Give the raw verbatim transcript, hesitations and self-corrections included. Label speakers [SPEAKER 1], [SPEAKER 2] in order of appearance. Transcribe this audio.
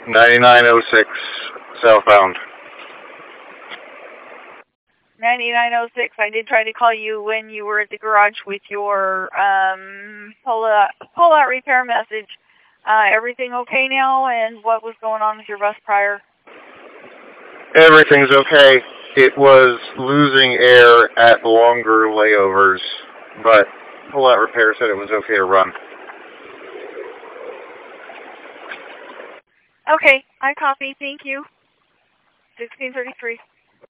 [SPEAKER 1] ninety-nine oh six southbound.
[SPEAKER 2] ninety-nine oh six, I did try to call you when you were at the garage with your um, pull-out pull out repair message. Uh, everything okay now, and what was going on with your bus prior?
[SPEAKER 1] Everything's okay. It was losing air at longer layovers, but pull-out repair said it was okay to run.
[SPEAKER 2] Okay, I copy. Thank you. sixteen thirty-three.